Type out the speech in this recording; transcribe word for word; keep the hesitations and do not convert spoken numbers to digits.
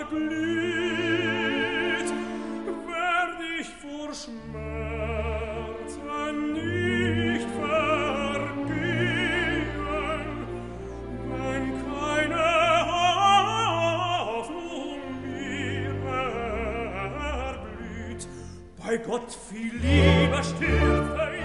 erglüht, werd ich vor Schmerzen nicht vergehen, wenn keine Hoffnung mir erblüht. Bei Gott viel lieber stirbt